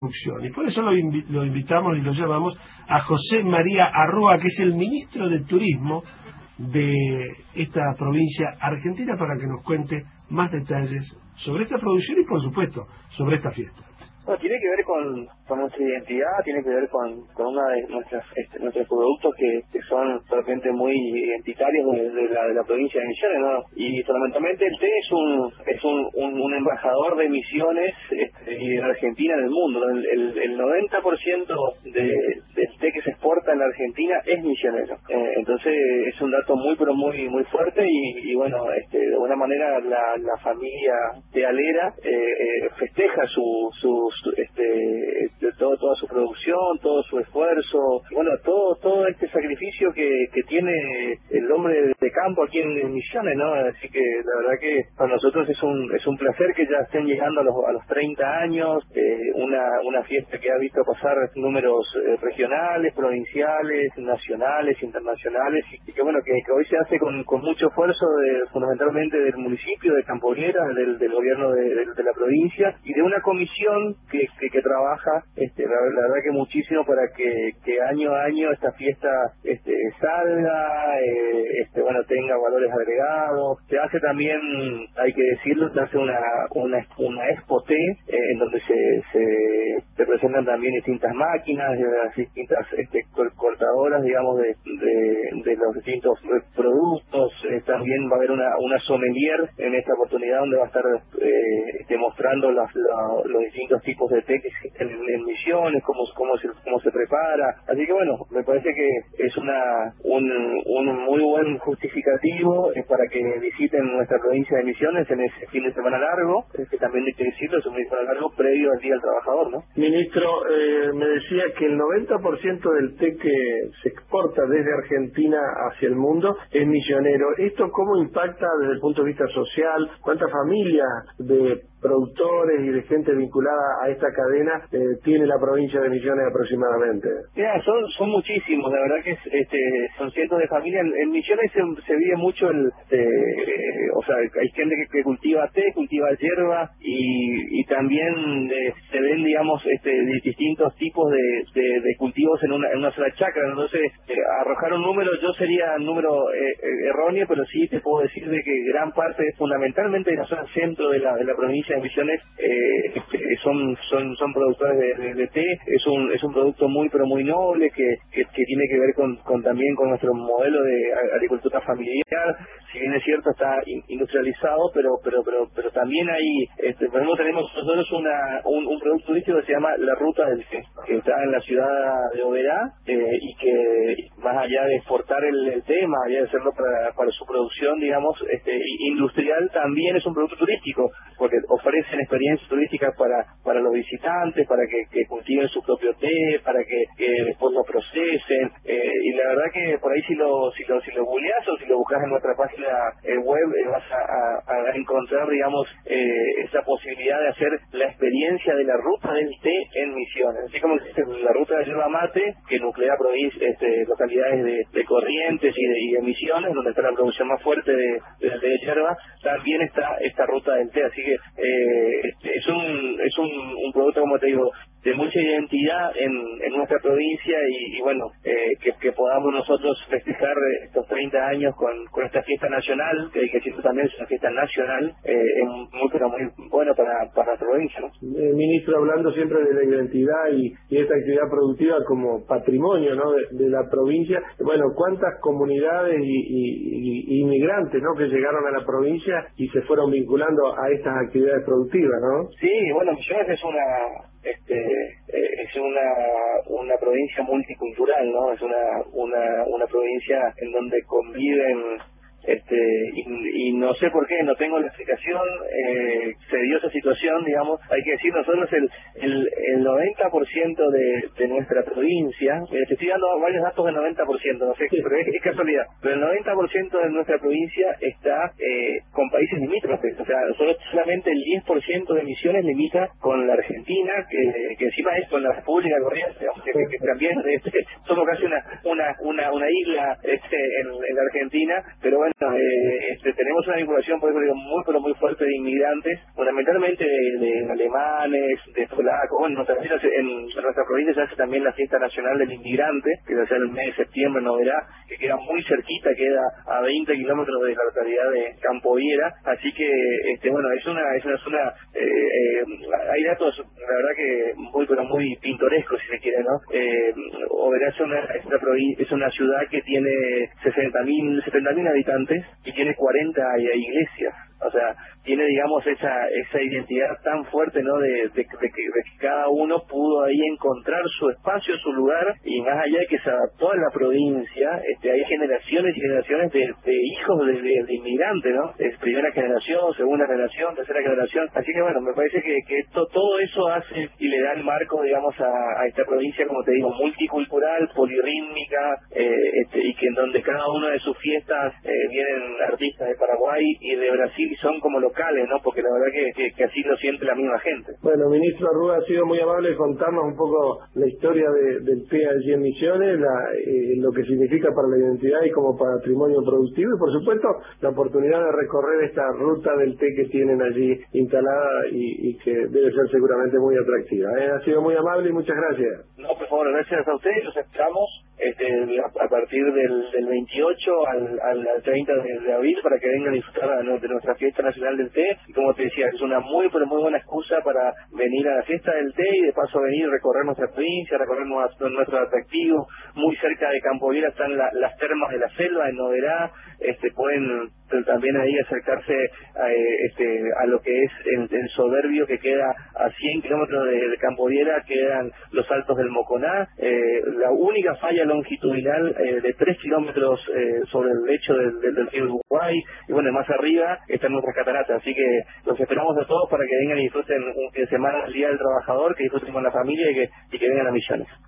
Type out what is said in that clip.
y por eso lo invitamos y lo llamamos a José María Arrua, que es el ministro de Turismo de esta provincia argentina, para que nos cuente más detalles sobre esta producción y por supuesto sobre esta fiesta. Bueno, tiene que ver con nuestra identidad, tiene que ver con una de nuestros productos que son realmente muy identitarios de la provincia de Misiones, ¿no? Y fundamentalmente el té es un embajador de Misiones y de Argentina en el mundo, ¿no? El 90% del té que se exporta en la Argentina es misionero. Entonces es un dato muy pero muy muy fuerte y bueno, de alguna manera la familia tealera festeja toda su producción, todo su esfuerzo, bueno, todo este sacrificio que tiene el hombre de campo aquí en Misiones, ¿no? Así que la verdad que para nosotros es un placer que ya estén llegando a los 30 años, una fiesta que ha visto pasar números regionales, provinciales, nacionales, internacionales, y que bueno, que hoy se hace con mucho esfuerzo fundamentalmente del municipio de Campo Viera, del gobierno de la provincia, y de una comisión que trabaja la verdad que muchísimo para que año a año esta fiesta salga, bueno, tenga valores agregados. Se hace también, hay que decirlo, se hace una expo té, en donde se presentan también distintas máquinas, las distintas cortadoras, digamos, de los distintos productos. También va a haber una sommelier en esta oportunidad, donde va a estar mostrando los distintos tipos de té que existen en Misiones, cómo se prepara. Así que bueno, me parece que es un muy buen justificativo para que visiten nuestra provincia de Misiones en ese fin de semana largo, que también hay que decirlo, es un fin de semana largo previo al Día del Trabajador, ¿no? Ministro, me decía que el 90% del té que se exporta desde Argentina hacia el mundo es misionero. ¿Esto cómo impacta desde el punto de vista social? ¿Cuántas familias de productores y de gente vinculada a esta cadena tiene la provincia de Misiones aproximadamente? Mira, son muchísimos, la verdad que son cientos de familias. En Misiones se vive mucho o sea, hay gente que cultiva té, cultiva hierba, y también se ven, digamos, distintos tipos de cultivos en una sola chacra. Entonces, arrojar un número, yo sería un número erróneo, pero sí te puedo decir de que gran parte, fundamentalmente de la zona centro de la provincia de Misiones, son productores de té. Es un producto muy pero muy noble que tiene que ver también con nuestro modelo de agricultura familiar. Si bien es cierto, está industrializado, pero también hay, por ejemplo, tenemos nosotros un producto turístico que se llama La Ruta del Té, que está en la ciudad de Oberá, y que más allá de exportar el té, más allá de hacerlo para su producción, digamos, industrial, también es un producto turístico, porque ofrecen experiencias turísticas para los visitantes, para que cultiven su propio té, para que después lo procesen, y la verdad que por ahí si lo googleas o si lo buscas en nuestra página web, vas a encontrar, digamos, esa posibilidad de hacer la experiencia de la ruta del té en Misiones. Así como existe la ruta de yerba mate, que nuclea localidades de Corrientes y de Misiones, donde está la producción más fuerte de yerba, también está esta ruta del té. Así que es un producto, como te digo, de mucha identidad en nuestra provincia, y bueno, que podamos nosotros festejar estos 30 años con esta fiesta nacional, que hay que decir también es una fiesta nacional, es muy pero muy bueno para nuestra provincia, ¿no? Ministro, hablando siempre de la identidad y esta actividad productiva como patrimonio, ¿no?, de la provincia, bueno, ¿cuántas comunidades y inmigrantes, ¿no?, que llegaron a la provincia y se fueron vinculando a estas actividades productivas, ¿no? Sí, bueno, Misiones es una provincia multicultural, ¿no? Es una provincia en donde conviven, y no sé por qué, no tengo la explicación, se dio esa situación, digamos. Hay que decir, nosotros el 90% de nuestra provincia, te estoy dando varios datos del 90%, no sé, pero es casualidad, pero el 90% de nuestra provincia está con países limítrofes. O sea, solamente el 10% de Misiones limita con la Argentina, que encima es con la República de Corrientes, digamos, que también somos casi una isla en la Argentina, pero bueno, tenemos una vinculación, por eso digo, muy pero muy fuerte de inmigrantes, fundamentalmente de alemanes, de polacos. Bueno, nuestra fiesta en nuestra provincia se hace también la Fiesta Nacional del Inmigrante, que se hace el mes de septiembre en Noverá, que queda muy cerquita, queda a 20 kilómetros de la localidad de Campo Viera, así que bueno, es una zona, hay datos, la verdad que muy pintorescos, si se quiere, ¿no? Oberá es una ciudad que tiene 70.000 habitantes y tiene 40 iglesias. O sea, tiene, digamos, esa identidad tan fuerte, ¿no? De que cada uno pudo ahí encontrar su espacio, su lugar, y más allá de que se adaptó a la provincia, hay generaciones y generaciones de hijos de inmigrantes, ¿no? Es primera generación, segunda generación, tercera generación. Así que bueno, me parece que todo eso hace y le da el marco, digamos, a esta provincia, como te digo, multicultural, polirrítmica, y que en donde cada una de sus fiestas vienen artistas de Paraguay y de Brasil, son como locales, ¿no? Porque la verdad que así lo siente la misma gente. Bueno, ministro Arruga, ha sido muy amable contarnos un poco la historia del té allí en Misiones, lo que significa para la identidad y como patrimonio productivo, y por supuesto la oportunidad de recorrer esta ruta del té que tienen allí instalada y que debe ser seguramente muy atractiva. Ha sido muy amable y muchas gracias. No, por favor, gracias a ustedes, los esperamos a partir del 28 al 30 de abril para que vengan a disfrutar de nuestra fiesta nacional del té. Y como te decía, es una muy buena excusa para venir a la fiesta del té y de paso venir a recorrer nuestra provincia, recorrer nuestro atractivo. Muy cerca de Campo Viera están las termas de la selva en Noverá. Pueden también ahí acercarse a lo que es el Soberbio, que queda a 100 kilómetros de Campo Viera, quedan los Altos del Moconá, la única falla longitudinal de 3 kilómetros sobre el lecho del río Uruguay, y bueno, más arriba están nuestras cataratas, así que los esperamos a todos para que vengan y disfruten un fin de semana, el Día del Trabajador, que disfruten con la familia y que vengan a Misiones.